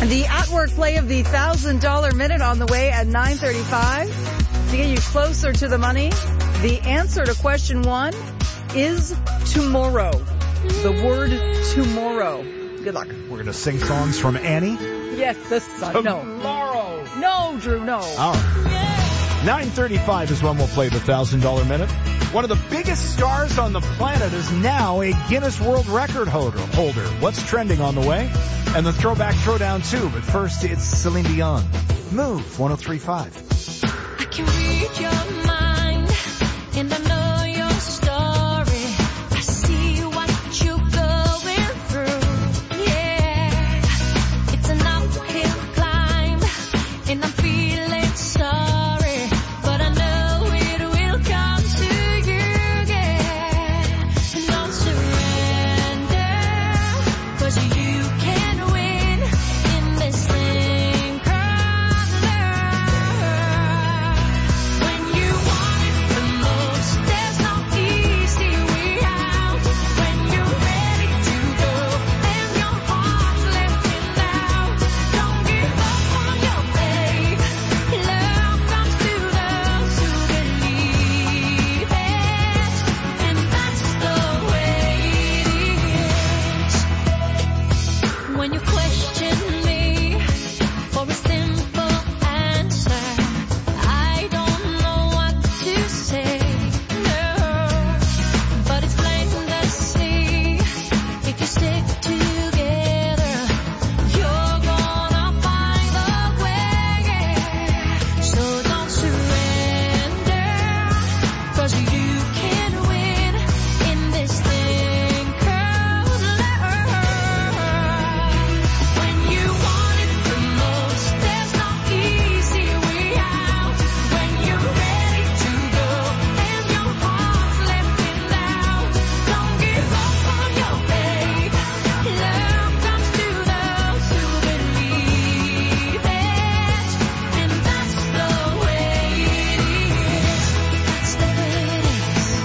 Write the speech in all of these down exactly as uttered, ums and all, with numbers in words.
The at-work play of the one thousand dollars minute on the way at nine thirty-five. To get you closer to the money, the answer to question one is tomorrow. The word tomorrow. Good luck. We're going to sing songs from Annie. Yes, the sun. No. Tomorrow. No, Drew, no. All right. nine thirty-five is when we'll play the one thousand dollars minute. One of the biggest stars on the planet is now a Guinness World Record holder. What's trending on the way? And the Throwback Throwdown, too. But first, it's Celine Dion. Move, one oh three point five. I can read your mind, and I know your story. I see what you're going through. Yeah, it's an uphill climb, and I'm feeling sorry, but I know it will come to you. Yeah, and don't surrender, 'cause you can win in this thing called love. When you want it the most, there's no easy way out. When you're ready to go and your heart's lifting out, don't give up on your faith. Love comes to those who believe it, and that's the way it is. When you question me for a simple answer, I don't know what to say, no, but it's plain to see, if you stick together, you're gonna find a way. So don't surrender, 'cause you can win in this thing called love. When you want it the most, there's no easy way out. When you're ready to go and your heart's lifting out, don't give up on your faith. Love comes to those who believe it, and that's the way it is. That's the way it is.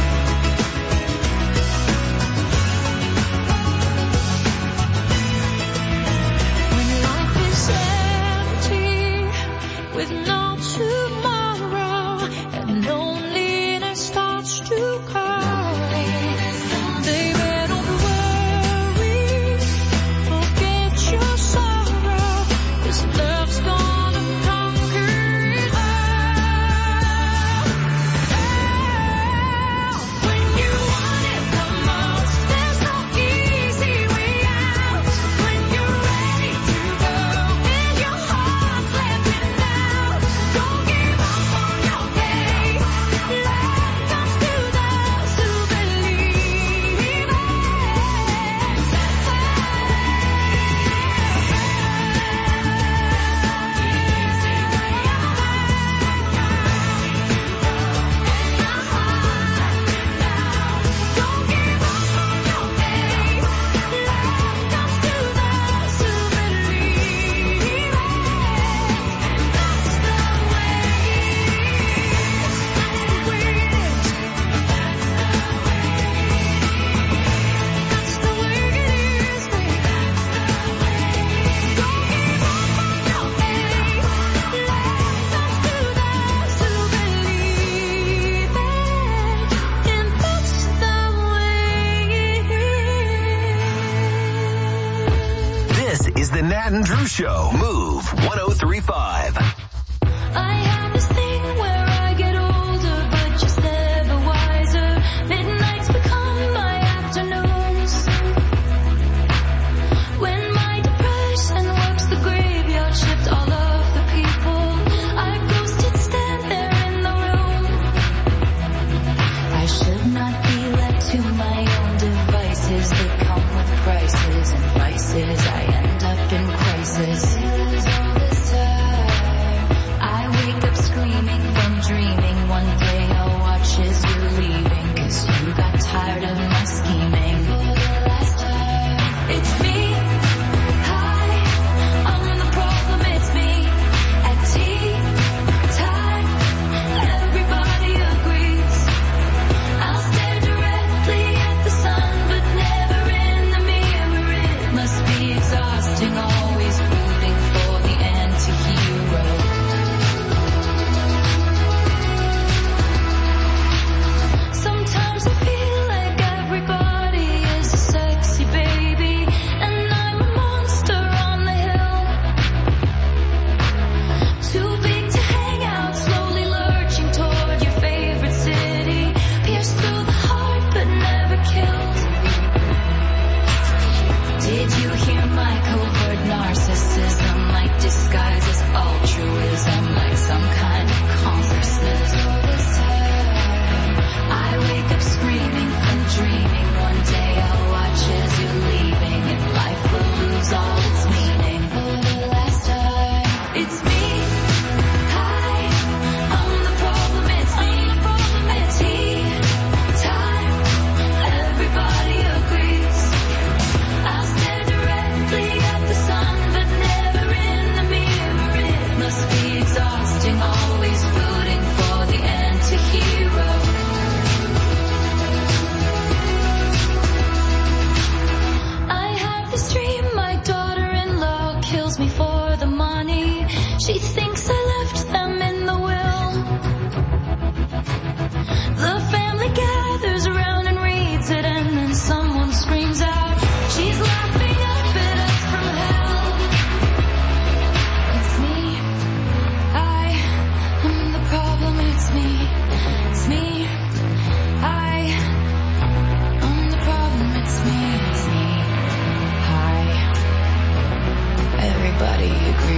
When life is empty with no tomorrow and loneliness starts to call, baby, don't worry, forget your sorrow, 'cause love's gonna conquer it all. When you want it the most, there's no easy way out. When you're ready to go and your heart's lifting out, don't give up on your faith. Love comes to those who believe it. Don't give up on your faith. Love comes to those who believe it. That's the way it is. That's the way it is. That's the way it is, baby. Don't give up on your faith. Love comes to those who believe it, and that's the way it is. This is the Nat and Drew Show. Move, one oh three point five. I have this thing where I get older, but just never wiser. Midnights become my afternoons. When my depression works the graveyard shift, all of the people I ghosted stand there in the room. I should not be left to my own devices. They come with prices and vices. I end up in crisis. I wake up screaming from dreaming. One day I'll watch as you're leaving, 'cause you got tired of my scheming. It's me. Hi, I'm the problem. It's me. At tea time, everybody agrees. I'll stare directly at the sun, but never in the mirror. It must be exhausting, always pleasing.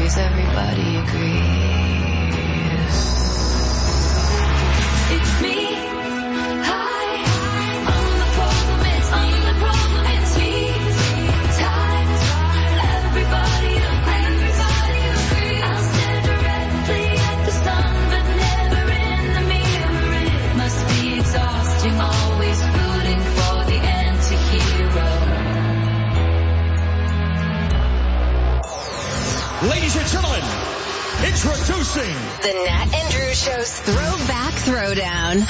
agrees, everybody agrees. It's me. Hi. I'm the problem, it's I'm the problem, it's me. Time. Everybody agrees, everybody agrees. I'll stare directly at the sun, but never in the mirror. It must be exhausting, always rooting for the anti-hero. Ladies and gentlemen, introducing The Nat and Drew Show's Throwback Throwdown.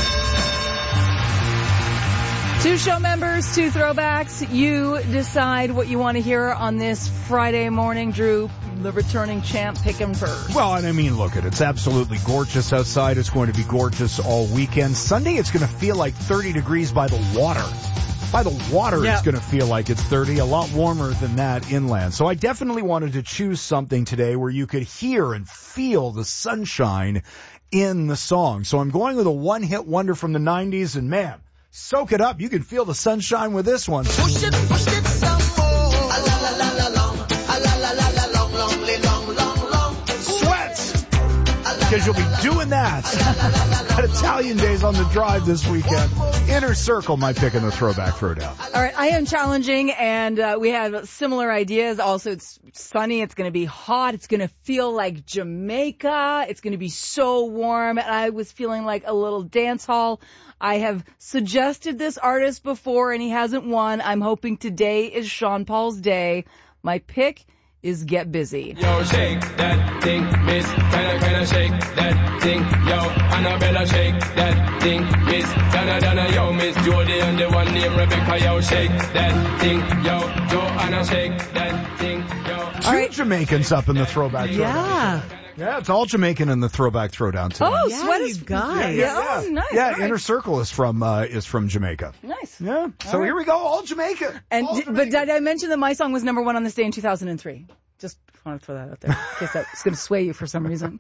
Two show members, two throwbacks. You decide what you want to hear on this Friday morning. Drew, the returning champ, pick him first. Well, and I mean, look, it. It's absolutely gorgeous outside. It's going to be gorgeous all weekend. Sunday, it's going to feel like thirty degrees by the water. By the water, Yeah. It's going to feel like it's thirty, a lot warmer than that inland. So I definitely wanted to choose something today where you could hear and feel the sunshine in the song. So I'm going with a one-hit wonder from the nineties, and man, soak it up. You can feel the sunshine with this one. Push it, push it some more. A la la la la long, a la la la la long, long, long, long, long. Sweats! Because you'll be doing that at Italian Days on the Drive this weekend. Inner Circle, my pick in the Throwback Throwdown. All right, I am challenging, and uh, we have similar ideas. Also, it's sunny. It's going to be hot. It's going to feel like Jamaica. It's going to be so warm. And I was feeling like a little dance hall. I have suggested this artist before, and he hasn't won. I'm hoping today is Sean Paul's day. My pick is Get Busy. Yo, shake that thing, miss. Kinda, kinda shake that thing. Yo, Annabella, shake that thing, miss. Donna, Donna, yo, Miss Jody, and the one named Rebecca, yo, shake that thing. Yo, Joanna, shake that thing. Yo. Two right. Jamaicans up in the Throwback Throwdown. Yeah. Yeah, it's all Jamaican in the Throwback Throwdown today. Oh, Yeah, Sweat you is guys. Yeah, oh, nice. Yeah, All right. Inner Circle is from uh, is from Jamaica. Nice. Yeah. So right. here we go, all Jamaica. And all di- but did I mention that my song was number one on this day in two thousand three? Just want to throw that out there in case that's going to sway you for some reason.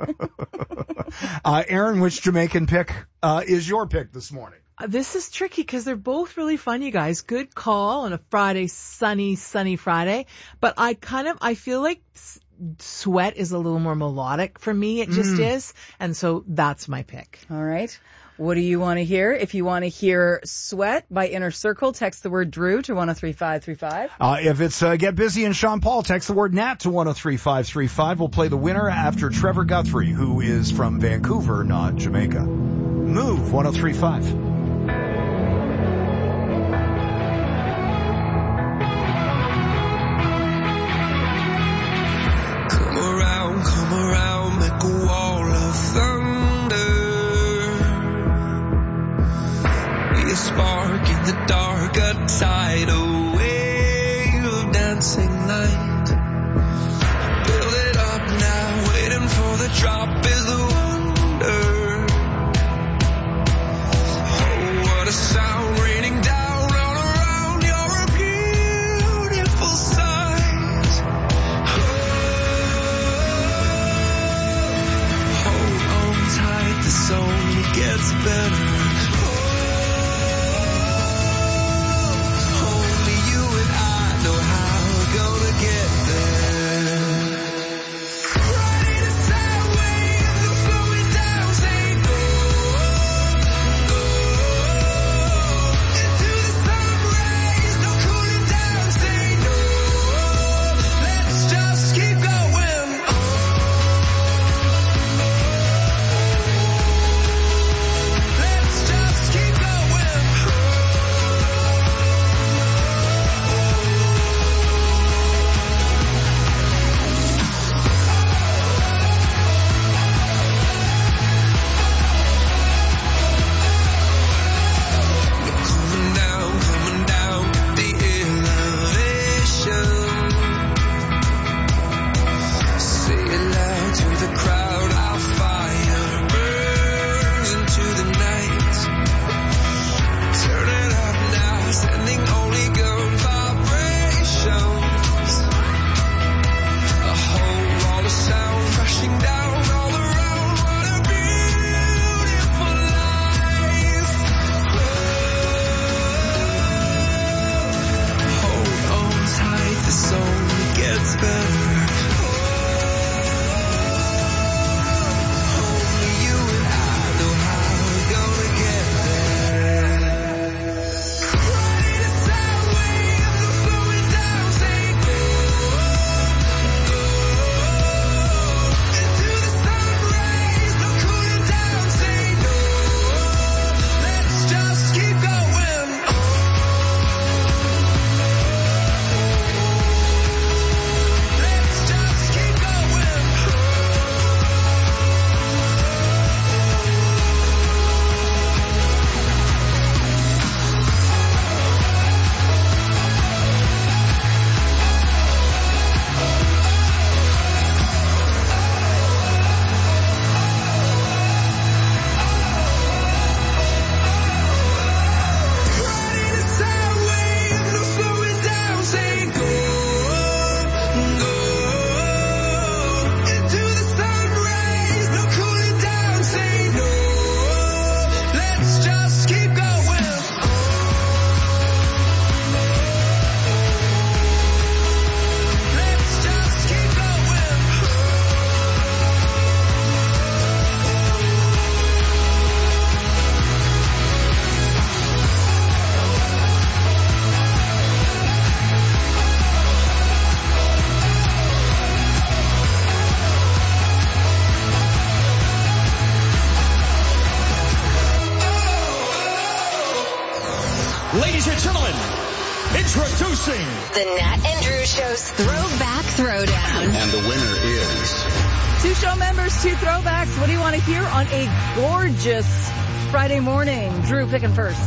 uh, Aaron, which Jamaican pick uh, is your pick this morning? Uh, This is tricky because they're both really fun, you guys. Good call on a Friday, sunny, sunny Friday. But I kind of, I feel like s- Sweat is a little more melodic for me. It just is. And so that's my pick. All right. What do you want to hear? If you want to hear Sweat by Inner Circle, text the word Drew to one oh three five three five. Uh, if it's uh, Get Busy and Sean Paul, text the word Nat to one oh three five three five. We'll play the winner after Trevor Guthrie, who is from Vancouver, not Jamaica. Move one oh three five. Come around, come around, make a wall of thunder. Be a spark in the dark, a tidal wave of dancing light. Build it up now, waiting for the drop is the wonder. Oh, what a sound raining down all around. You're a beautiful sight. Hold on tight, this only gets better. Only you and I know how we're gonna get there. Riding a sound wave, the Show's Throwback Throwdown. And the winner is... Two show members, two throwbacks. What do you want to hear on a gorgeous Friday morning? Drew, picking first.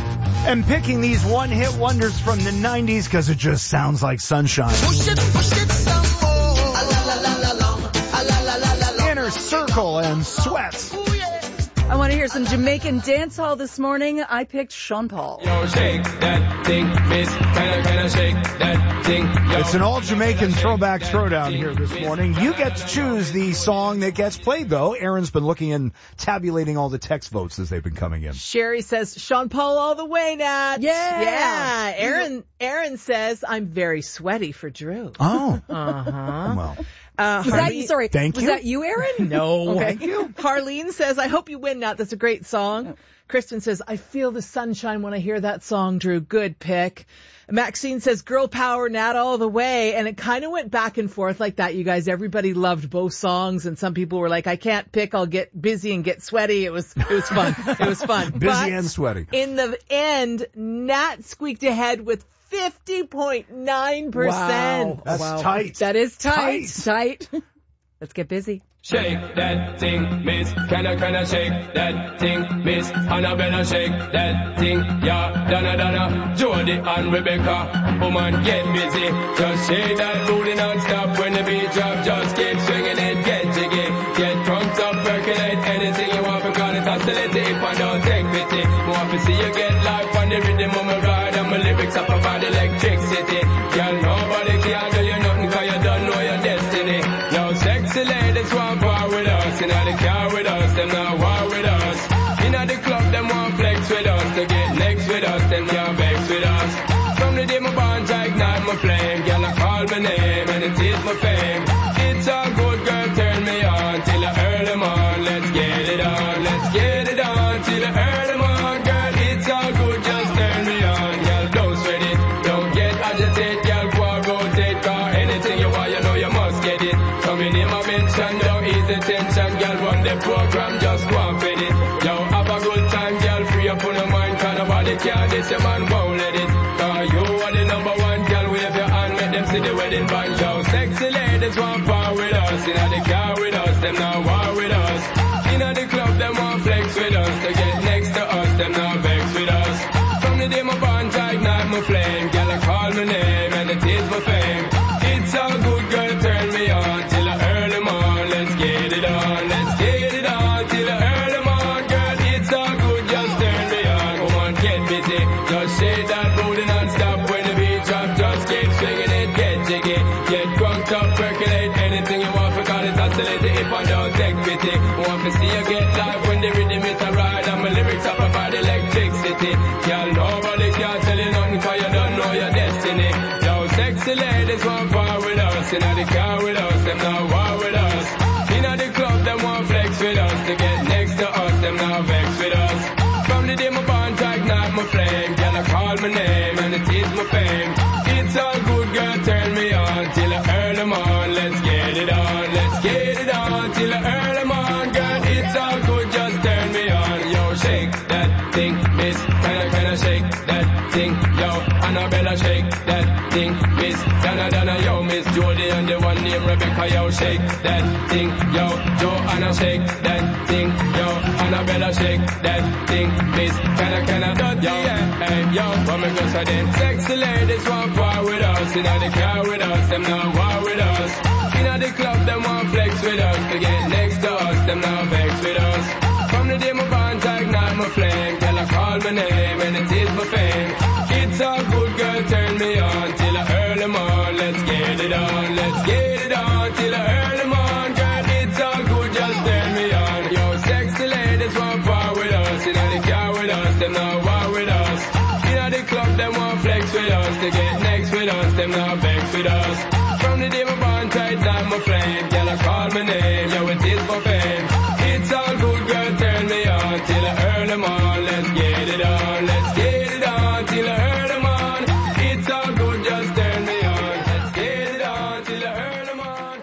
And picking these one-hit wonders from the nineties because it just sounds like sunshine. Push it, push it some more. A la la la la long. A la la la la long. Inner Circle and Sweats. Ooh, yeah. I want to hear some Jamaican dance hall this morning. I picked Sean Paul. Yo, shake that thing, miss. Kinda, kinda shake that thing. Yo, It's an all-Jamaican kinda throwback shake that throwdown thing, here this miss. morning. You get to choose the song that gets played, though. Aaron's been looking and tabulating all the text votes as they've been coming in. Sherry says, Sean Paul all the way, Nat. Yeah. Yeah. Aaron, Aaron says, I'm very sweaty for Drew. Oh. Uh-huh. Well, Uh, Was that Harley- you? Sorry. Thank was you. that you, Aaron? No. Okay. thank you. Harleen says, I hope you win, Nat. That's a great song. Kristen says, I feel the sunshine when I hear that song, Drew. Good pick. Maxine says, girl power, Nat all the way. And it kind of went back and forth like that, you guys. Everybody loved both songs. And some people were like, I can't pick. I'll get busy and get sweaty. It was, it was fun. It was fun. Busy But and sweaty. in the end, Nat squeaked ahead with fifty point nine percent. Wow. That's Wow. tight. That is tight. Tight. Tight. Let's get busy. Shake that thing, miss. Kinda, kinda shake that thing, miss. Annabella, shake that thing. Yeah, Donna, Donna, Jody and Rebecca. Woman, get busy. Just shake that booty non-stop when the beat drop. Just keep swinging it, get jiggy. Get drunk up, percolate anything you want. Because it's hostility if I don't take pity. Want to see you get life on the rhythm of my ride. And my lyrics up about electricity. Girl, nobody can do you nothing because you don't know your destiny. Yo, sexy ladies want war with us. Inna the car with us, them not war with us. Inna the club, them want flex with us. To get next with us, them not vex with us. From the day my bond, I ignite my flame. Girl, I call my name and it is my fame. It's all good, girl, turn me on till I earn them on. Let's get it on, let's get it on till I earn them on. Girl, it's all good, just turn me on. Girl, don't sweat it, don't get agitated. Girl, go and rotate, car anything you want, you know you must get it. Coming in my mention, don't ease the tension. Girl, run the program, just go and fit it. Yo, have a good time, girl, free up on your mind. Cause nobody can, this your man won't let it. Cause you are the number one, girl, wave your hand, make them see the wedding band. Yo, sexy ladies want power with us. Inna the car with us, them not war with us. Inna the club, them want flex with us. To get next to us, them not vex with us. From the day my bond, I ignite my flame. Girl, I call my name and it is my fame. It's all good, girl, turn me on till I earn them on. Let's get it on, let's get it on till I earn them on. Girl, it's all good, just turn me on. Come on, get busy, just shake that booty non-stop when the beat drop. Just keep swinging it, get jiggy. Get drunk up, percolate anything you want. Because it's oscillating if I don't take pity. Want to see you get live when the rhythm is a ride. And my lyrics up about electricity. Girl, nobody can tell you nothing cause you don't know your destiny. Yo, sexy ladies want power with us. Inna the car with us, them not war with us. Inna the club, them want flex with us. To get next to us, them not vex with us. From the day my bond, I ignite my flame. Girl, I call my name and it is my fame. It's all good, girl, turn me on till I earn them on. Let's get it on, let's get it on till I earn them on. Girl, it's all good, just turn me on. Yo, shake that thing, miss. Kinda, kinda shake that thing. Yo, Annabella, shake that thing, miss. Donna, Donna, yo, miss Jody and the one named Rebecca. Yo, shake that thing. Yo, Joanna, shake that thing. Yo, Annabella, shake that thing, miss. Kinda, kinda, dot, yo, hey, yo, what me go say them? Sexy ladies want war with us. Inna the car with us, them not war with us. Inna the club, them want flex with us. To get next to us, them not vex with us. From the day my bond, I ignite my flame. Girl, I call my name and it is my fame. It's all good, girl, turn me on till I earn them on. Let's get it on, let's get it on till I earn them on. Girl, it's all good, just turn me on. Yo, sexy ladies want power with us. Inna the car with us, them not war with us. Inna the club, them want flex with us. To get next with us, them not vex with us. From the day my bond, tight down my flame. Girl, I call my name, yo, it is for fame. It's all good, girl, turn me on till I earn them on. Let's get it on, let's get it on till I earn them on. It's all good, just turn me on. Let's get it on till I earn them on.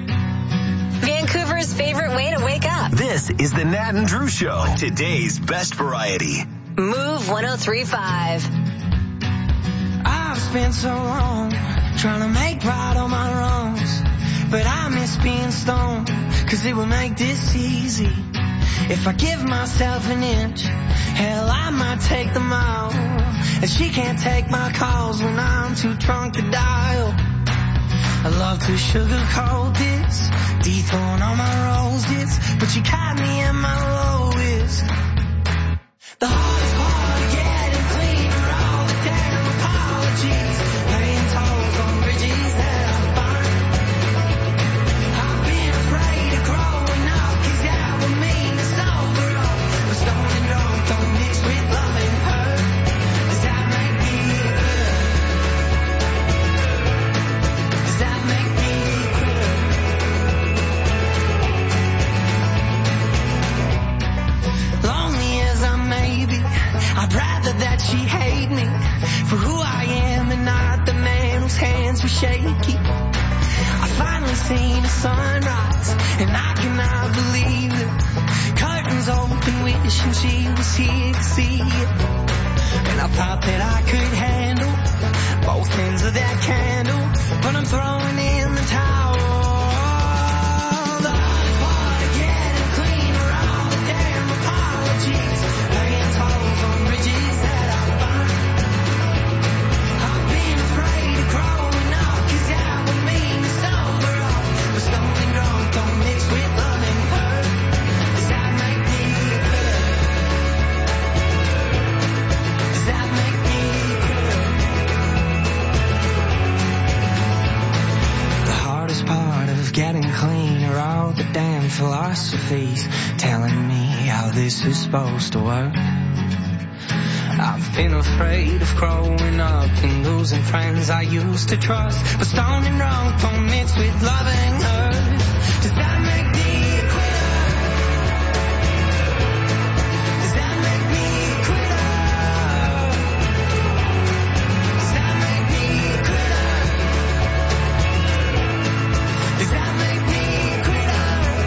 Vancouver's favorite way to wake up. This is the Nat and Drew Show. Today's best variety. Move one oh three point five. I've spent so long trying to make right on my wrongs. But I miss being stoned, cause it would make this easy. If I give myself an inch, hell, I might take the mile. And she can't take my calls when I'm too drunk to dial. I love to sugarcoat this, dethrone all my roses, but you caught me at my lowest. The hardest part of getting clean are all the damn apologies, paying tolls on bridges that I burned. I've been afraid of growing up, cause that would mean it's over all. But stone and drunk don't mix with love and hurt. Does that make me good? Does that make me good? Lonely as I may be, I'd rather that she hate me for who I am and not the man whose hands were shaky. I finally seen the sunrise and I cannot believe it. Curtains open, wishing she was here to see it. And I thought that I could handle both ends of that candle, but I'm throwing in the towel. The hardest part of getting clean are all the damn apologies, paying tolls on bridges that I burned. I've been afraid of growing up, cause that would mean it's over all. But stone and drunk don't mix with love and hurt. Does that make me good? Does that make me good? The hardest part of getting clean are all the damn philosophies telling me how this is supposed to work. I've been afraid of growing up and losing friends I used to trust, but stone and drunk don't mix with love and hurt. Does that make me a quitter? Does that make me a quitter? Does that make me a quitter? Does that make me a quitter?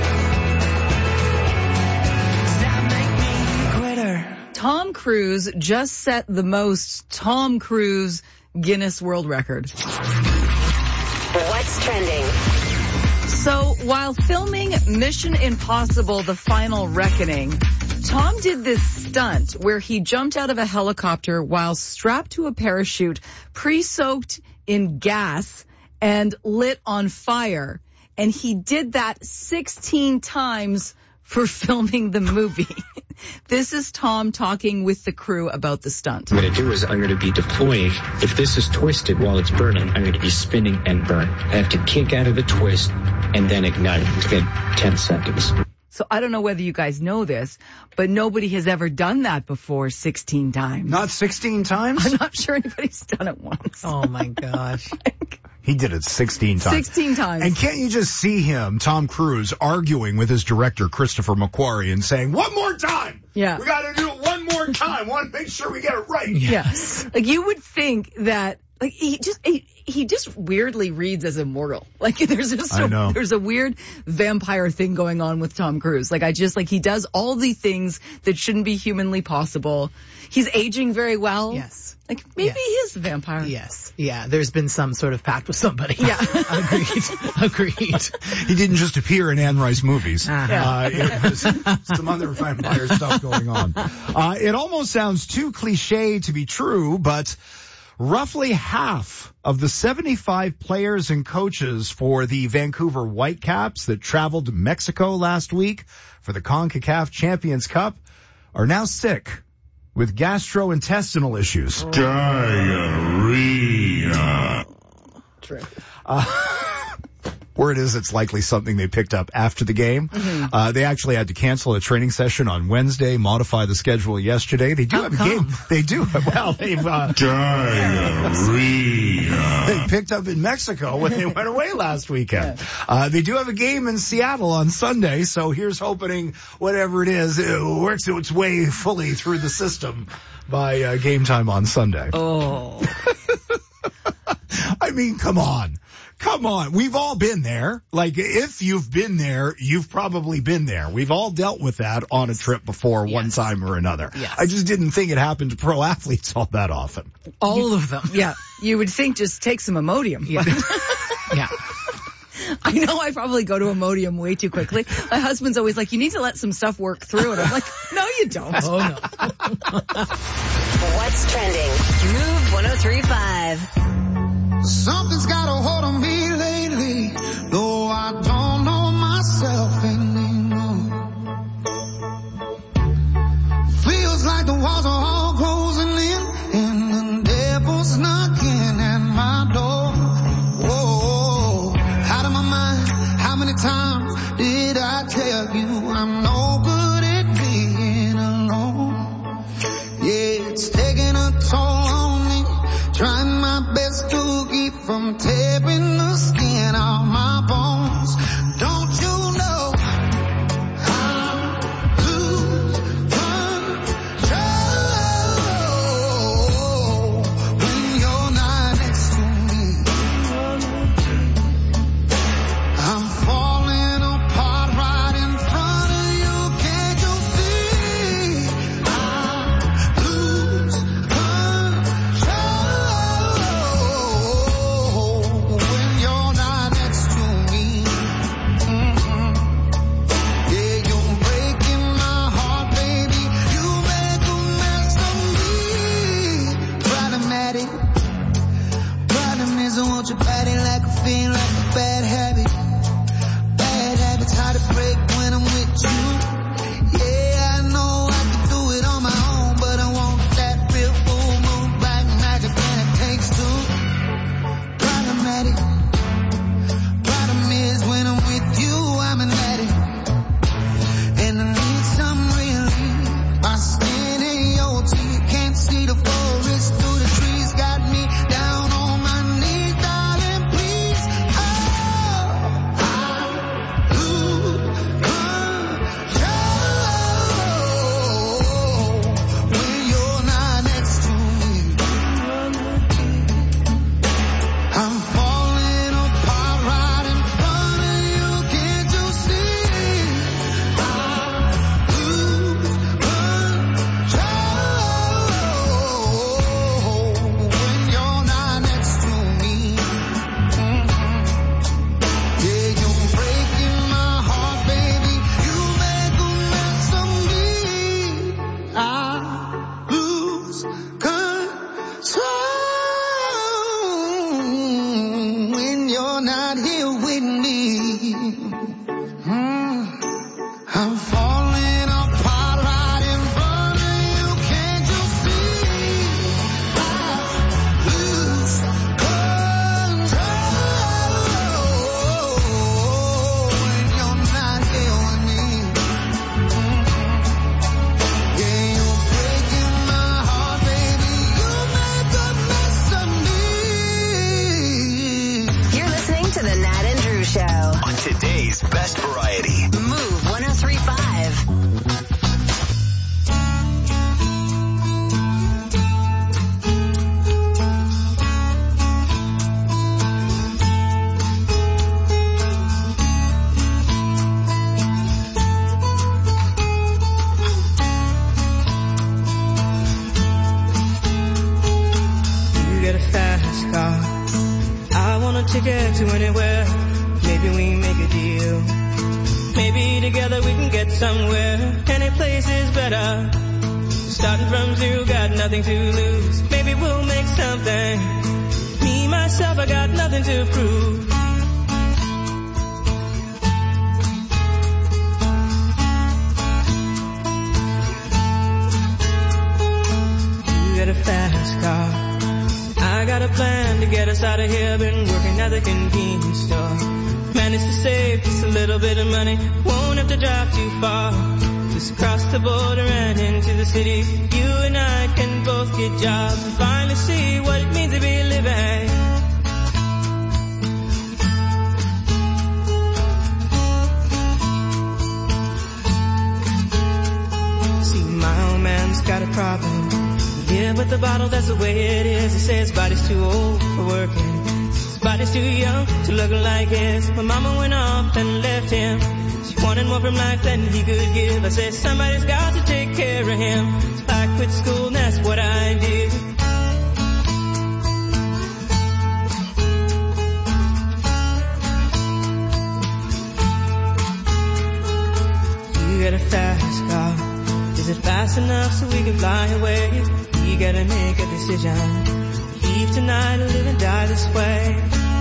Does that make me a quitter? Tom Cruise just set the most Tom Cruise Guinness World Record. What's trending? So while filming Mission Impossible: The Final Reckoning, Tom did this stunt where he jumped out of a helicopter while strapped to a parachute, pre-soaked in gas and lit on fire. And he did that sixteen times for filming the movie. This is Tom talking with the crew about the stunt. What I'm going to do is I'm going to be deploying. If this is twisted while it's burning, I'm going to be spinning and burn. I have to kick out of the twist and then ignite to get ten seconds. So I don't know whether you guys know this, but nobody has ever done that before sixteen times. Not sixteen times? I'm not sure anybody's done it once. Oh my gosh. He did it sixteen times. sixteen times. And can't you just see him, Tom Cruise, arguing with his director, Christopher McQuarrie, and saying, one more time! Yeah. We gotta do it one more time. Want to make sure we get it right. Yes. Like you would think that, like he just, he, he just weirdly reads as immortal. Like there's just I a, know. there's a weird vampire thing going on with Tom Cruise. Like I just, like he does all the things that shouldn't be humanly possible. He's aging very well. Yes. Like maybe Yes. he is a vampire. Yes. Yeah. There's been some sort of pact with somebody. Yeah. Agreed. Agreed. He didn't just appear in Anne Rice movies. Uh-huh. Uh, it was some other vampire stuff going on. Uh, it almost sounds too cliche to be true, but roughly half of the seventy-five players and coaches for the Vancouver Whitecaps that traveled to Mexico last week for the CONCACAF Champions Cup are now sick with gastrointestinal issues. Diarrhea. True. Uh, Word is it's likely something they picked up after the game. Mm-hmm. Uh, they actually had to cancel a training session on Wednesday, modify the schedule yesterday. They do How have come? a game. They do. Well, they've, uh, Diarrhea. they picked up in Mexico when they went away last weekend. Uh, they do have a game in Seattle on Sunday, so here's hoping whatever it is, it works its way fully through the system by uh, game time on Sunday. Oh. I mean, come on. Come on. We've all been there. Like, if you've been there, you've probably been there. We've all dealt with that on a trip before, yes. one time or another. Yes. I just didn't think it happened to pro athletes all that often. All you, of them. Yeah. You would think just take some Imodium. Yeah. yeah. I know I probably go to Imodium way too quickly. My husband's always like, you need to let some stuff work through. And I'm like, no, you don't. Oh, no. What's trending? Move one oh three point five. Something's got a hold on me lately, though I don't know myself anymore. Feels like the walls are all closing in, and the devil's knocking at my door. Whoa, out of my mind, how many times did I tell you I'm no good at being alone? Yeah, it's taking a toll on me, trying my best to keep from tearing the skin off my bones. Don't you know I lose control when you're not next to me? I'm falling apart right in front of you. Can't you see? I lose control when you're not next to me. Mm-hmm. Yeah, you're breaking my heart, baby. You make a mess of me. Problematic. Problem is I want your body like a fiend, like a bad habit. Bad habits hard to break when I'm with you. Yeah, I know I can do it on my own, but I want that real full moon black magic and it takes two. Problematic. Problem is when I'm with you, I'm an addict. And I need some relief. My skin and your teeth can't see the forest through the trees. Got me down on my knees, darling, please. Oh, I lose control when you're not next to me. I'm falling apart right in front of you. Can't you see? I lose control when you're not next to me. Mhm. Yeah, you're breaking my heart, baby. You make a mess of me. I lose control when you're not here with me. Mm. I'm falling apart right in front of you. Can't you see? I lose control when you're not here with me. Mhm. Yeah, you're breaking my heart, baby. You make a mess of me. You're listening to the Nat and Drew Show. On today's Best Variety. Move one oh three point five. You get a fast car. I want a ticket to anywhere. Maybe we make a deal. Maybe together we can get somewhere. Any place is better. Starting from zero, got nothing to lose. Maybe we'll make something. Me, myself, I got nothing to prove. You get a fast car. I got a plan to get us out of here. Been working at the convenience store. Managed to save just a little bit of money. Won't have to drive too far. Just cross the border and into the city. You and I can both get jobs and finally see what it means to be living. See, my old man's got a problem. Yeah, but the bottle, that's the way it is. He says his body's too old for working. body's too young to look like his. My mama went off and left him. She wanted more from life than he could give. I said, somebody's got to take care of him. So I quit school and that's what I did. You got a fast car. Is it fast enough so we can fly away? You gotta make a decision. Leave tonight or live and die this way.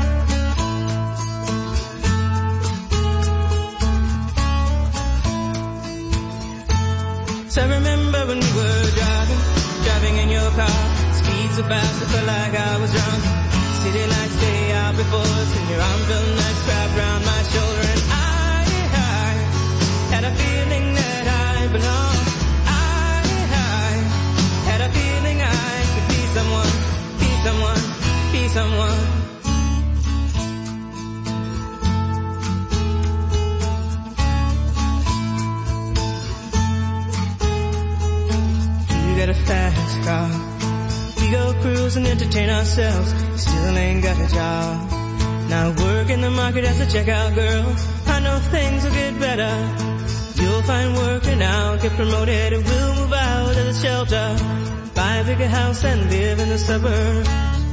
So I remember when we were driving, driving in your car. Speed so fast I felt like I was drunk. City lights stay out before us, and your arm felt nice wrapped around my shoulder. And I, I had a feeling that I belonged. I, I had a feeling I could be someone, be someone, be someone. You got a fast car. We go cruise and entertain ourselves. Still ain't got a job. Now work in the market as a checkout girl. I know things will get better. You'll find work and I'll get promoted and we'll move out of the shelter. Buy a bigger house and live in the suburbs.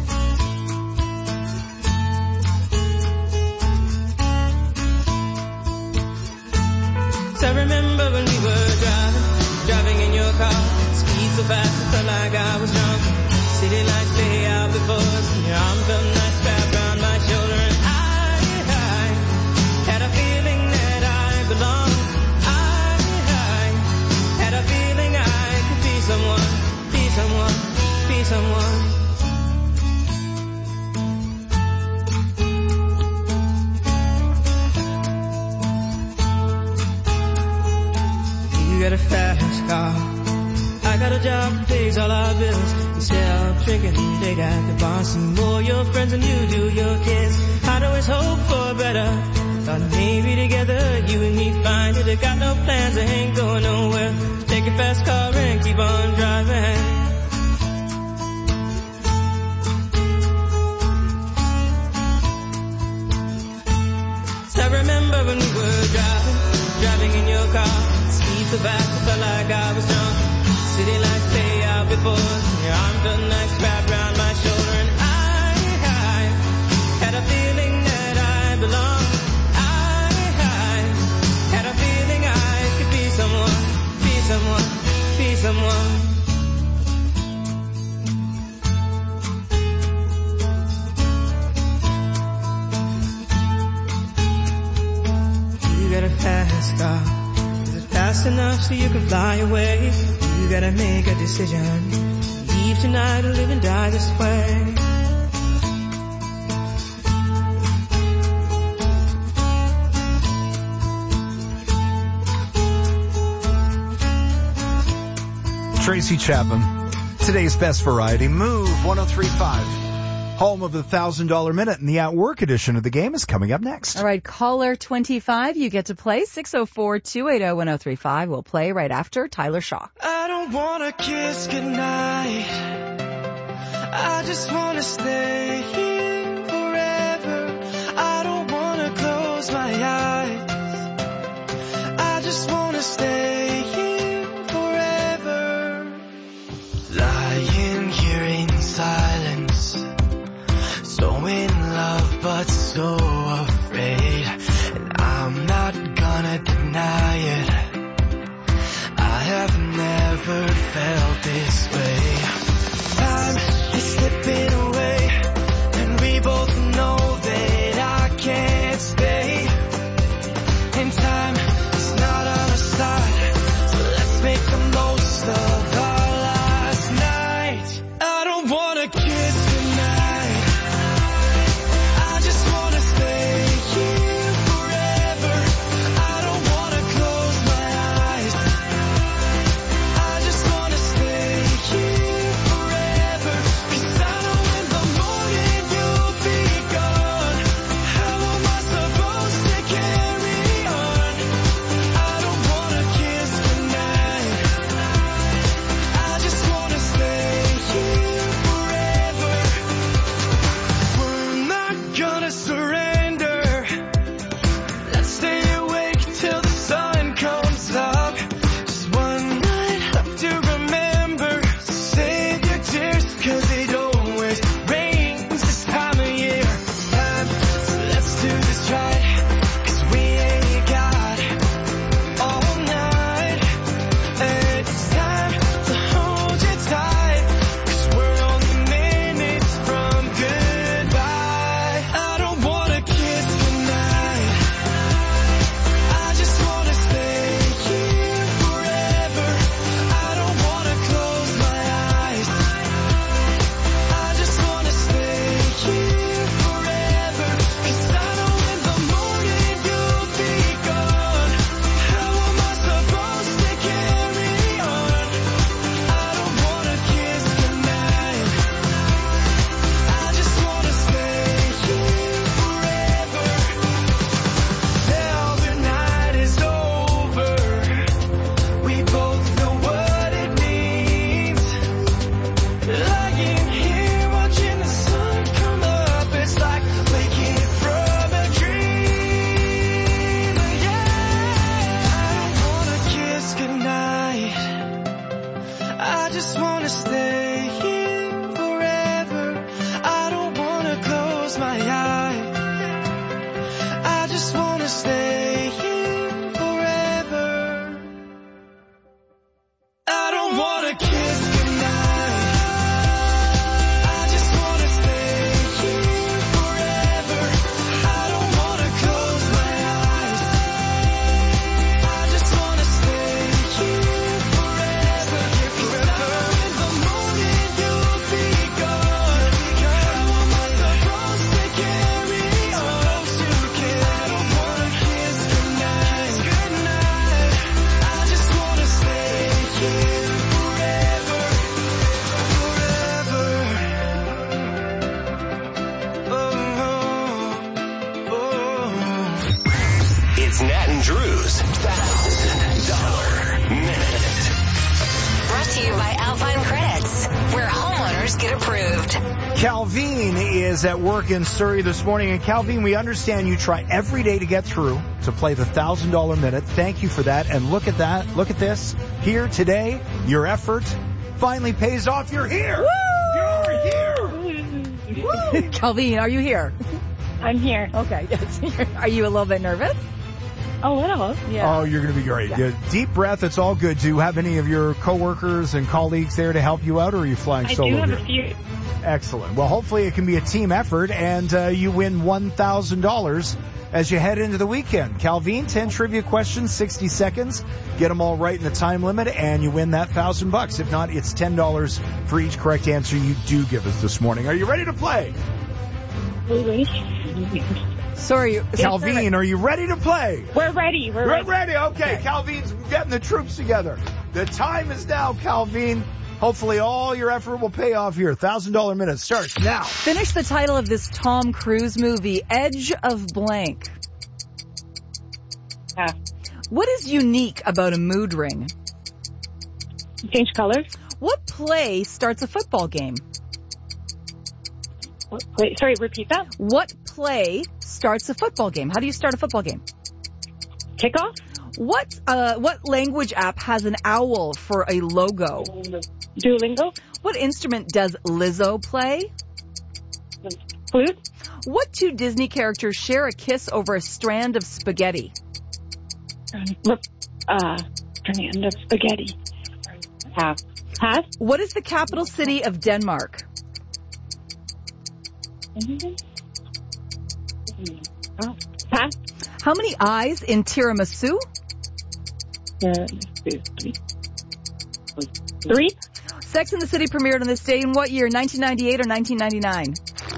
So I remember when we were driving, driving in your car. Speed so fast I felt like I was drunk. City lights lay out before us, and your arm felt nice wrapped around my shoulder. And I, I had a feeling that I belonged. I, I had a feeling I could be someone, be someone, be someone. You got a fast car. I got a job that pays all our bills. Instead of drinking late at the bar, some more your friends than you do your kids. I'd always hope for better. Thought maybe together you and me find it. I got no plans, I ain't going nowhere. Take a fast car and keep on driving. So I remember when we were driving, driving in your car. Speed so fast I felt like I was drunk. City lights stay out before us, and your arm felt nice wrapped around my shoulder. And I, I had a feeling that I belonged. I, I had a feeling I could be someone, be someone, be someone. You got a fast car. Is it fast enough so you can fly away? You gotta make a decision. Leave tonight or live and die this way. Tracy Chapman, today's best variety. Move one oh three point five. Home of the one thousand dollar Minute, and the At Work edition of the game is coming up next. All right, caller twenty-five, you get to play. six oh four, two eight oh, one oh three five. We'll play right after Tyler Shaw. I don't wanna kiss goodnight. I just wanna stay here forever. I don't wanna close my eyes. I just wanna stay here forever. Lying here in silence, so in love but so afraid, and I'm not gonna deny it. I have never felt this way. Time is slipping away, and we both know that I can't stay. And time is not on our side, so let's make the most of our last night. I don't wanna kiss goodnight. I just wanna stay here forever. I don't wanna close my eyes. I just wanna stay It's Nat and Drew's one thousand dollar Minute. Brought to you by Alpine Credits, where homeowners get approved. Calvin is at work in Surrey this morning. And Calvin, we understand you try every day to get through to play the one thousand dollar Minute. Thank you for that. And look at that. Look at this. Here today, your effort finally pays off. You're here. Woo! You're here. Woo! Calvin, are you here? I'm here. Okay, yes. Are you a little bit nervous? A little, yeah. Oh, you're going to be great. Yeah. Yeah, deep breath. It's all good. Do you have any of your coworkers and colleagues there to help you out, or are you flying I solo? do have here? a few. Excellent. Well, hopefully it can be a team effort, and uh, you win one thousand dollars as you head into the weekend. Calvin, ten trivia questions, sixty seconds. Get them all right in the time limit, and you win that one thousand bucks. If not, it's ten dollars for each correct answer you do give us this morning. Are you ready to play? Sorry, Calvin, are you ready to play? We're ready. We're, We're ready. ready. Okay. okay, Calvin's getting the troops together. The time is now, Calvin. Hopefully all your effort will pay off here. one thousand dollar Minute starts now. Finish the title of this Tom Cruise movie, Edge of Blank. Yeah. What is unique about a mood ring? Change colors. What play starts a football game? What, wait, sorry, repeat that. What play starts a football game? How do you start a football game? Kickoff. What uh, what language app has an owl for a logo? Duolingo. What instrument does Lizzo play? Flute. What two Disney characters share a kiss over a strand of spaghetti? Uh, strand of spaghetti. Pass. Pass. What is the capital city of Denmark? Oh, pass. How many eyes in tiramisu? Uh, three. Sex and the City premiered on this day in what year? nineteen ninety-eight or nineteen ninety-nine?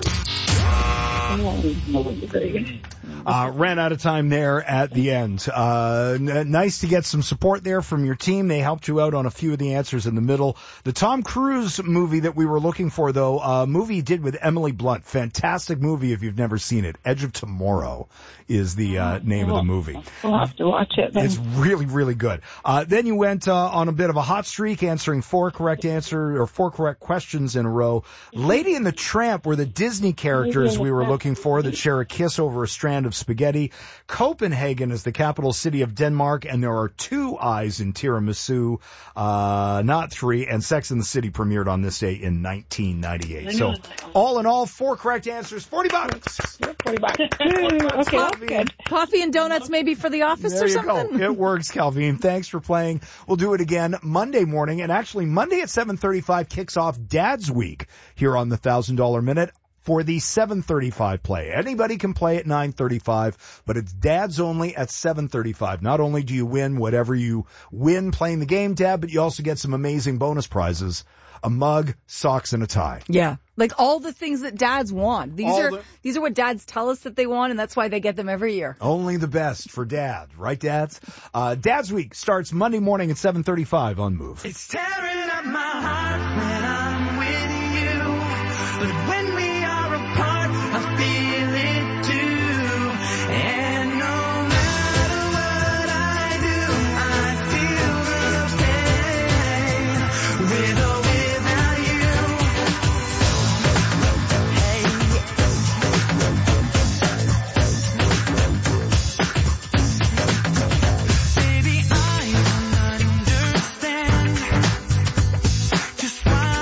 Uh, ran out of time there at the end. Uh, n- nice to get some support there from your team. They helped you out on a few of the answers in the middle. The Tom Cruise movie that we were looking for, though, a uh, movie he did with Emily Blunt. Fantastic movie if you've never seen it. Edge of Tomorrow is the uh, name of the movie. We'll have to watch it then. It's really, really good. Uh, then you went uh, on a bit of a hot streak, answering four correct answers or four correct questions in a row. Lady and the Tramp were the Disney characters we were looking for that share a kiss over a strand of spaghetti. Copenhagen is the capital city of Denmark, and there are two eyes in tiramisu, uh, not three. And Sex and the City premiered on this day in nineteen ninety-eight. So, all in all, four correct answers, forty bucks. forty bucks. Okay, that's good. Coffee and donuts maybe for the office There or you something? go. It works, Calvin. Thanks for playing. We'll do it again Monday morning. And actually, Monday at seven thirty-five kicks off Dad's Week here on the one thousand dollar Minute for the seven thirty-five play. Anybody can play at nine thirty-five, but it's Dad's only at seven thirty-five. Not only do you win whatever you win playing the game, Dad, but you also get some amazing bonus prizes. A mug, socks, and a tie. Yeah. Like all the things that dads want. These All are the- these are what dads tell us that they want, and that's why they get them every year. Only the best for Dad. Right, Dads? Uh, Dad's Week starts Monday morning at seven thirty-five on Move. It's tearing up my heart when I'm with you, but when we are apart, I feel it too. And no matter what I do, I feel the pain with or without you. Hey, baby, I don't understand just why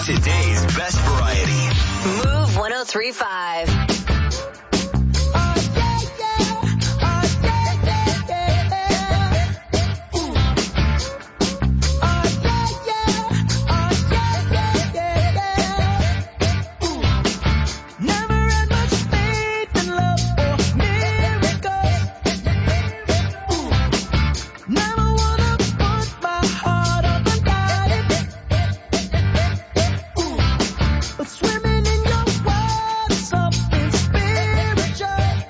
Today's best variety. Move one oh three point five. Swimming in your world, something spiritual.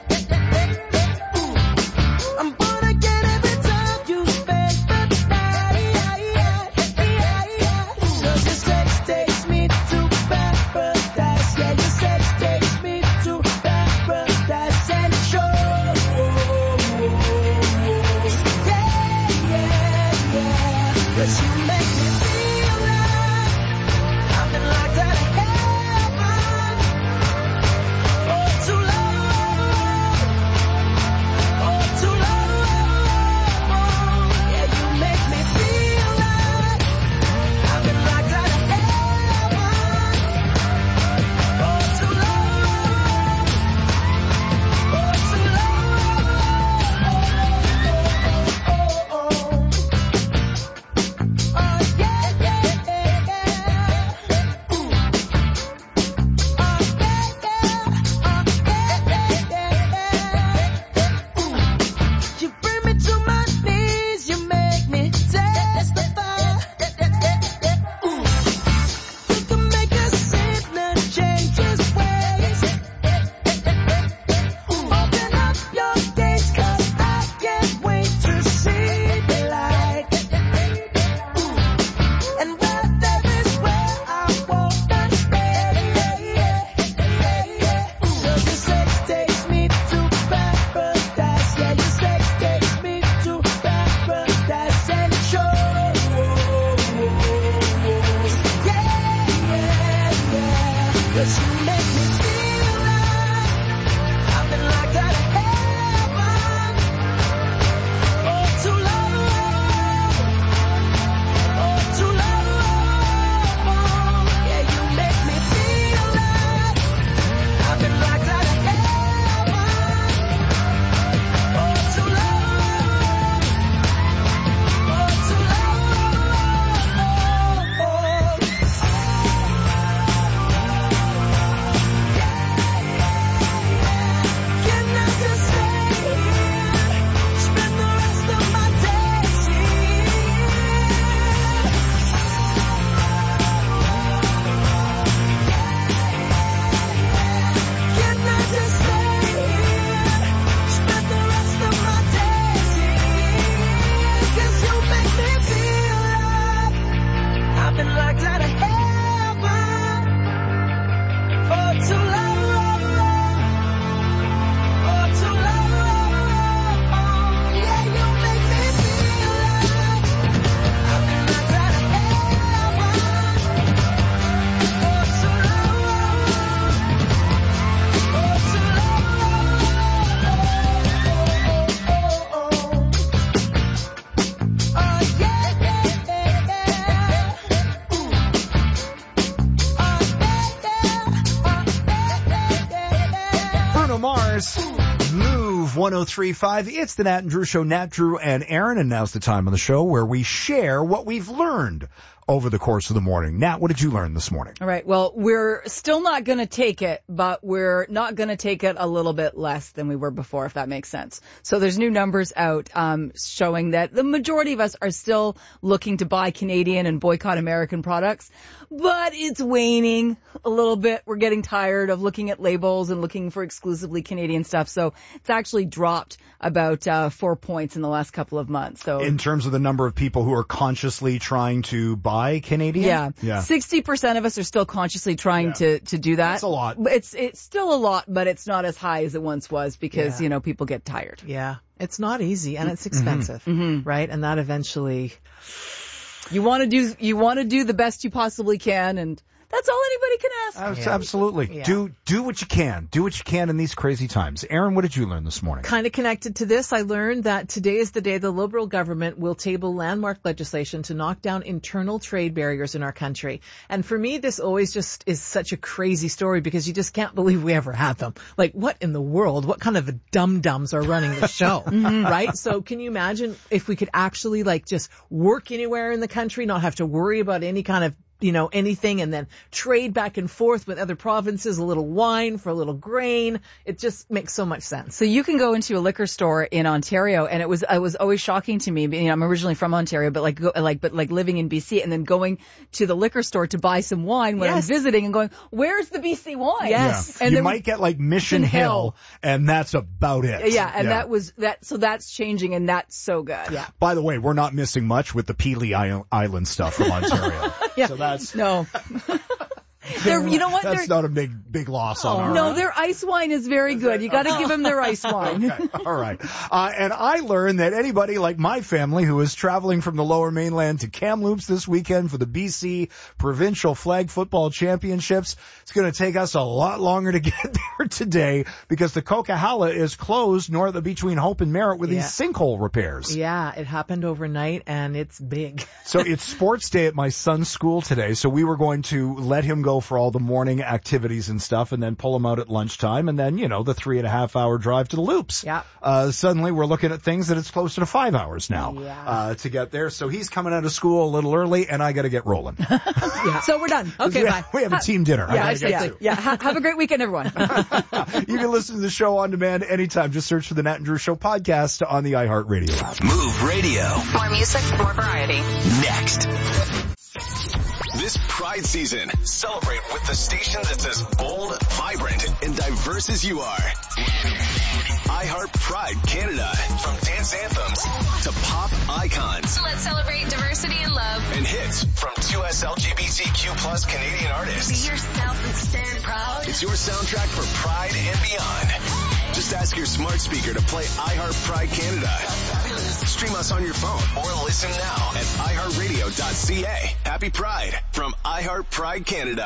Move one oh three point five. It's the Nat and Drew Show. Nat, Drew, and Aaron. And now's the time on the show where we share what we've learned over the course of the morning. Nat, what did you learn this morning? All right. Well, we're still not going to take it, but we're not going to take it a little bit less than we were before, if that makes sense. So there's new numbers out um, showing that the majority of us are still looking to buy Canadian and boycott American products, but it's waning a little bit. We're getting tired of looking at labels and looking for exclusively Canadian stuff. So it's actually dropped about uh, four points in the last couple of months. So in terms of the number of people who are consciously trying to buy Canadian? Yeah. Yeah. sixty percent of us are still consciously trying Yeah. to, to do that. That's a lot. It's, it's still a lot, but it's not as high as it once was because, Yeah. you know, people get tired. Yeah. It's not easy and it's expensive, Mm-hmm. right? And that eventually, You want to do, you want to do the best you possibly can, and That's all anybody can ask. Abs- Absolutely. Yeah. Do do what you can. Do what you can in these crazy times. Aaron, what did you learn this morning? Kind of connected to this, I learned that today is the day the Liberal government will table landmark legislation to knock down internal trade barriers in our country. And for me, this always just is such a crazy story because you just can't believe we ever had them. Like, what in the world? What kind of dum-dums are running the show, right? So can you imagine if we could actually, like, just work anywhere in the country, not have to worry about any kind of you know, anything, and then trade back and forth with other provinces, a little wine for a little grain. It just makes so much sense. So you can go into a liquor store in Ontario, and it was it was always shocking to me. You know, I'm originally from Ontario, but like go, like but like living in B C, and then going to the liquor store to buy some wine when Yes. I'm visiting, and going, "Where's the B C wine?" Yes. Yeah. And you there might was- get like Mission Mission Hill, Hill. and that's about it. Yeah, and that was that. So that's changing, and that's so good. Yeah. By the way, we're not missing much with the Peely Isle- Island stuff from Ontario. Yeah. So that's No. They're, you know what? that's They're, not a big big loss on our no, their ice wine is very good. You got to give them their ice wine. Okay, all right. Uh, and I learned that anybody like my family who is traveling from the Lower Mainland to Kamloops this weekend for the B C Provincial Flag Football Championships, it's going to take us a lot longer to get there today because the Coquihalla is closed north of between Hope and Merritt with Yeah. these sinkhole repairs. Yeah, it happened overnight, and it's big. So it's sports day at my son's school today, so we were going to let him go for all the morning activities and stuff and then pull him out at lunchtime and then, you know, the three and a half hour drive to the Loops. Yeah. Uh, suddenly we're looking at things that it's closer to five hours now Yeah. uh, to get there. So he's coming out of school a little early and I got to get rolling. Yeah. So we're done. Okay, we, bye. we have a team dinner. I Yeah, gotta get exactly. to. Yeah. Ha- have a great weekend, everyone. You can listen to the show on demand anytime. Just search for the Nat and Drew Show podcast on the iHeartRadio app. Move Radio. More music, more variety. Next. This Pride season, celebrate with the station that's as bold, vibrant, and diverse as you are. iHeart Pride Canada. From dance anthems to pop icons Let's celebrate diversity and love. and hits from two S L G B T Q plus Canadian artists. yourself and stand proud. It's your soundtrack for Pride and beyond. Just ask your smart speaker to play iHeart Pride Canada. Stream us on your phone or listen now at i heart radio dot c a. Happy Pride from iHeart Pride Canada.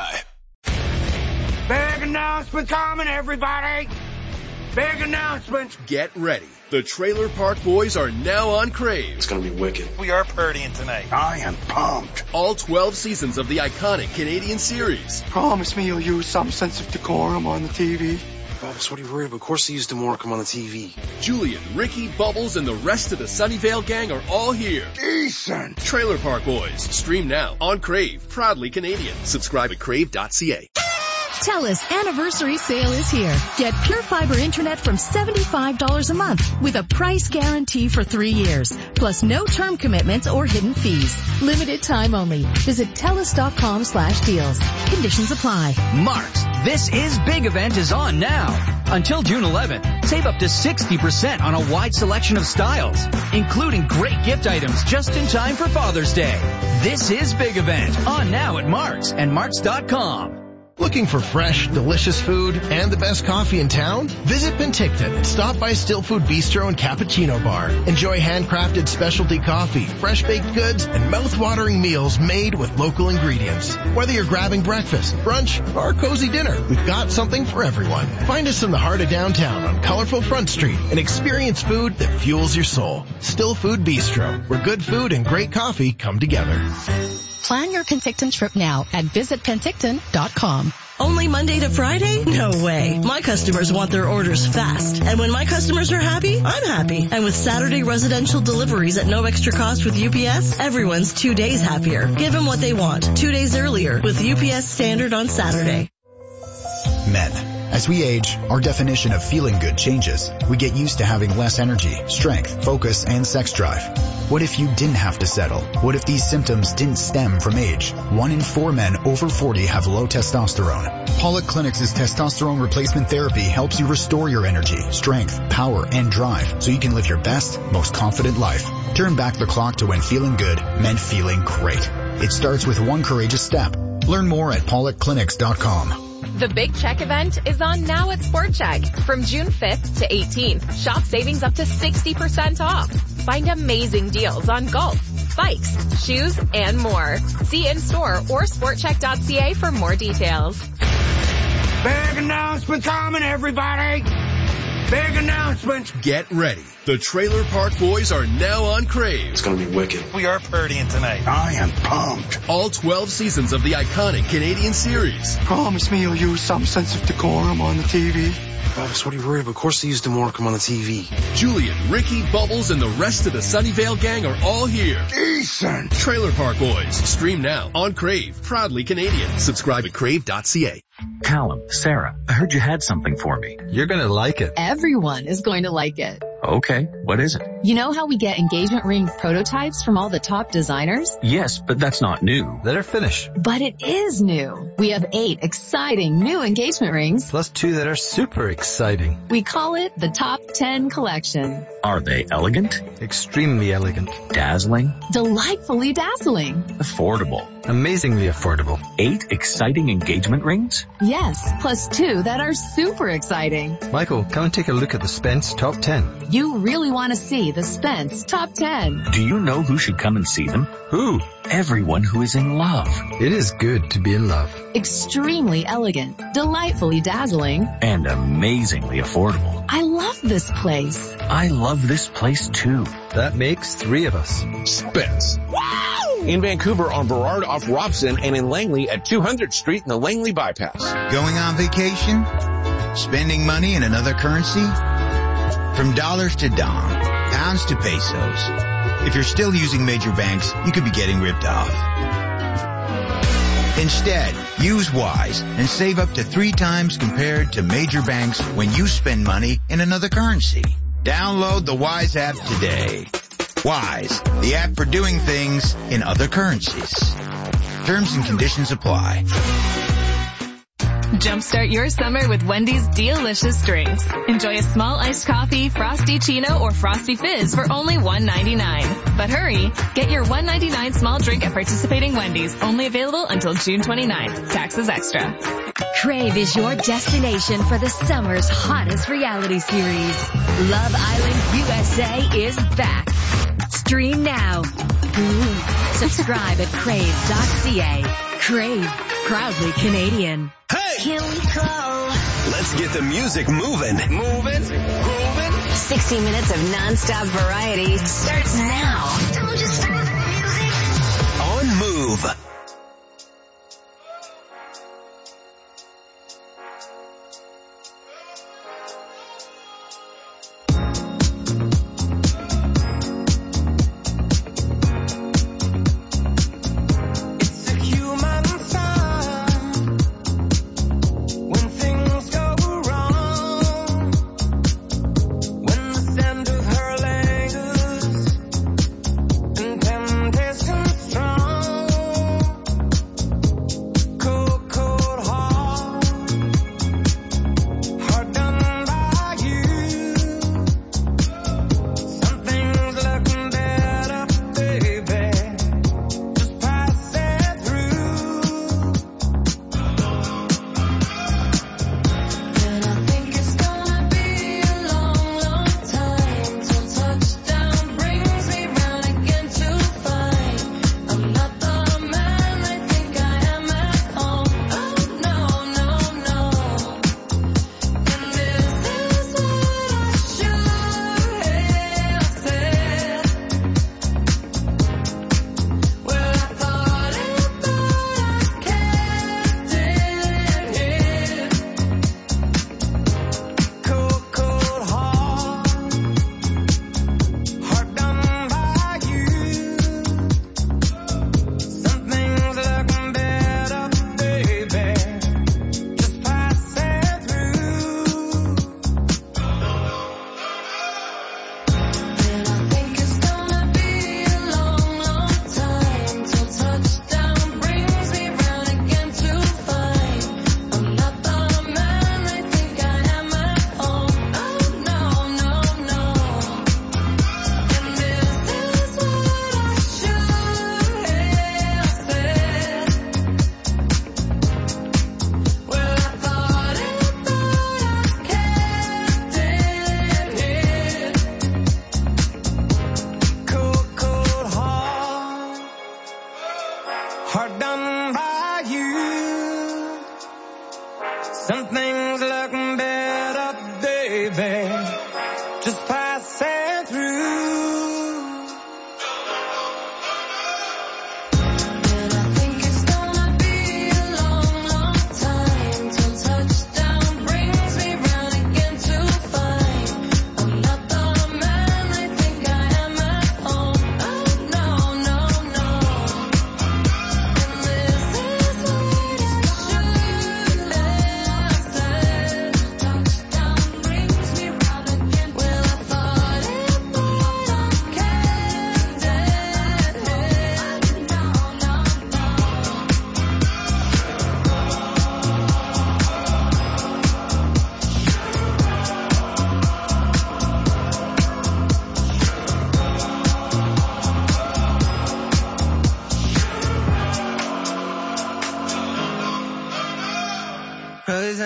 Big announcement coming, everybody! Big announcement! Get ready. The Trailer Park Boys are now on Crave. It's gonna be wicked. We are partying tonight. I am pumped. All twelve seasons of the iconic Canadian series. Promise me you'll use some sense of decorum on the T V. Travis, what are you worried about? Of course they used to more come on the T V. Julian, Ricky, Bubbles, and the rest of the Sunnyvale gang are all here. Decent. Trailer Park Boys. Stream now on Crave. Proudly Canadian. Subscribe at crave dot c a. TELUS anniversary sale is here. Get Pure Fiber Internet from seventy-five dollars a month with a price guarantee for three years. Plus no term commitments or hidden fees. Limited time only. Visit TELUS.com slash deals. Conditions apply. Marks, This Is Big event is on now. Until June eleventh, save up to sixty percent on a wide selection of styles, including great gift items just in time for Father's Day. This Is Big event on now at Marks and Marks dot com. Looking for fresh, delicious food and the best coffee in town? Visit Penticton and stop by Still Food Bistro and Cappuccino Bar. Enjoy handcrafted specialty coffee, fresh baked goods, and mouth-watering meals made with local ingredients. Whether you're grabbing breakfast, brunch, or a cozy dinner, we've got something for everyone. Find us in the heart of downtown on colorful Front Street and experience food that fuels your soul. Still Food Bistro, where good food and great coffee come together. Plan your Penticton trip now at visit penticton dot com. Only Monday to Friday? No way. My customers want their orders fast. And when my customers are happy, I'm happy. And with Saturday residential deliveries at no extra cost with U P S, everyone's two days happier. Give them what they want, two days earlier with U P S Standard on Saturday. Men. As we age, our definition of feeling good changes. We get used to having less energy, strength, focus, and sex drive. What if you didn't have to settle? What if these symptoms didn't stem from age? One in four men over forty have low testosterone. Pollock Clinics' testosterone replacement therapy helps you restore your energy, strength, power, and drive so you can live your best, most confident life. Turn back the clock to when feeling good meant feeling great. It starts with one courageous step. Learn more at pollock clinics dot com. The Big Check event is on now at Sport Check. From June fifth to eighteenth, shop savings up to sixty percent off. Find amazing deals on golf, bikes, shoes, and more. See in-store or sport check dot c a for more details. Big announcement coming, everybody! Big announcement! Get ready. The Trailer Park Boys are now on Crave. It's gonna be wicked. We are partying tonight. I am pumped. All twelve seasons of the iconic Canadian series. Promise me you'll use some sense of decorum on the T V. Travis, what are you worried about? Of course they used Demoricum on the T V. Julian, Ricky, Bubbles, and the rest of the Sunnyvale gang are all here. Decent. Trailer Park Boys. Stream now on Crave. Proudly Canadian. Subscribe at crave dot c a. Callum, Sarah, I heard you had something for me. You're gonna like it. Everyone is going to like it. Okay, what is it? You know how we get engagement ring prototypes from all the top designers? Yes, but that's not new. Let her finish. But it is new. We have eight exciting new engagement rings. Plus two that are super exciting. We call it the Top ten Collection. Are they elegant? Extremely elegant. Dazzling? Delightfully dazzling. Affordable? Amazingly affordable. Eight exciting engagement rings? Yes, plus two that are super exciting. Michael, come and take a look at the Spence Top ten. You really want to see the Spence Top ten. Do you know who should come and see them? Who? Everyone who is in love. It is good to be in love. Extremely elegant, delightfully dazzling, and amazingly affordable. I love this place. I love this place too. That makes three of us. Spence. Wow! In Vancouver on Burrard off Robson and in Langley at two hundredth Street in the Langley Bypass. Going on vacation? Spending money in another currency? From dollars to dong, pounds to pesos. If you're still using major banks, you could be getting ripped off. Instead, use Wise and save up to three times compared to major banks when you spend money in another currency. Download the Wise app today. Wise, the app for doing things in other currencies. Terms and conditions apply. Jumpstart your summer with Wendy's delicious drinks. Enjoy a small iced coffee, frosty chino, or frosty fizz for only one ninety-nine. But hurry, get your one ninety-nine small drink at participating Wendy's. Only available until June twenty-ninth. Taxes extra. Crave is your destination for the summer's hottest reality series. Love Island U S A is back. Stream now. Ooh. Subscribe at crave dot c a. Crave, proudly Canadian. Hey! Here we go. Let's get the music moving. Moving, grooving. sixty minutes of nonstop variety starts now. Don't just start the music. On Move. And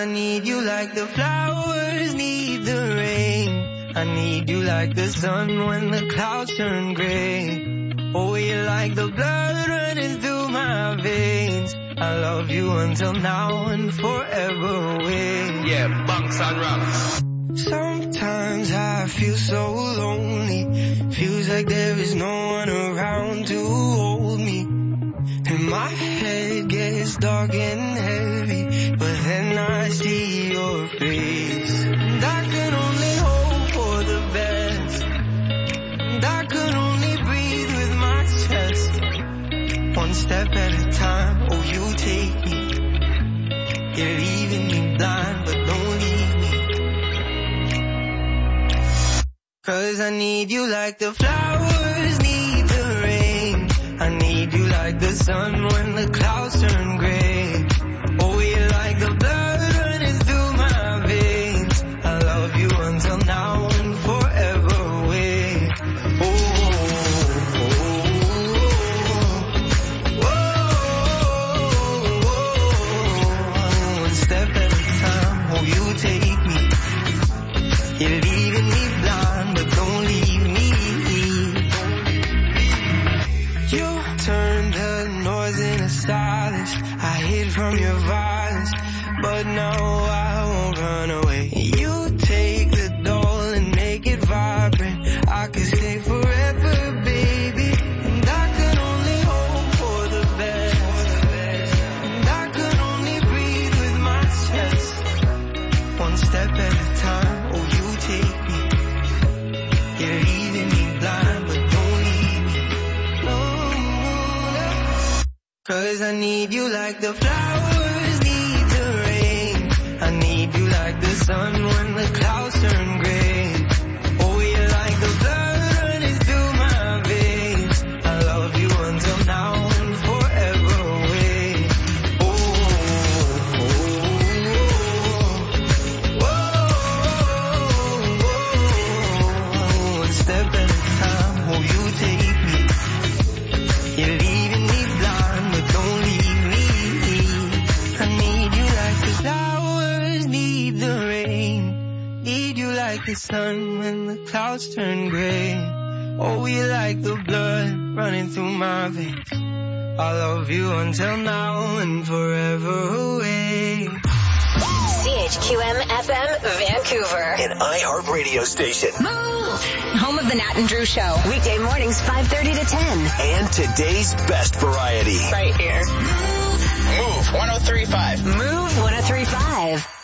I need you like the flowers need the rain. I need you like the sun when the clouds turn gray. Oh, you're like the blood running through my veins. I love you until now and forever away. Yeah, bunks on rock. Sometimes I feel so lonely. Feels like there is no one around to hold me. And my head gets dark and heavy, but then I see your face. And I can only hope for the best. And I can only breathe with my chest. One step at a time, oh you take me. You're leaving me blind, but don't leave me. Cause I need you like the flowers need the rain. I need you like the sun when the clouds turn gray. Oh, you're like the blood running through my veins. I love you until now and forever away. Oh, oh, oh, oh, oh. One step at a time, oh, you take me. You're leaving me blind, but don't leave me. You turn the noise into silence. I hid from your violence, but now I won't run away. You take the doll and make it vibrant. I could stay forever, baby. And I can only hope for the best. And I can only breathe with my chest. One step at a time, oh you take me. You're leaving me blind, but don't leave me. Cause I need you like the flowers need the rain. I need you like the sun when the clouds turn gray. Oh, you're like the blood running through my veins. I love you until now and forever away. Oh, oh, oh, oh, oh. One step at a time, oh, you take me. You're leaving me blind, but don't leave me. I need you like the flowers need the rain. Need you like the sun when the clouds turn gray. Oh, you like the blood running through my veins. I love you until now and forever away. C H Q M F M Vancouver. An iHeart radio station. Move! Home of the Nat and Drew Show. Weekday mornings five thirty to ten. And today's best variety. Right here. Move one oh three point five. Move one oh three point five.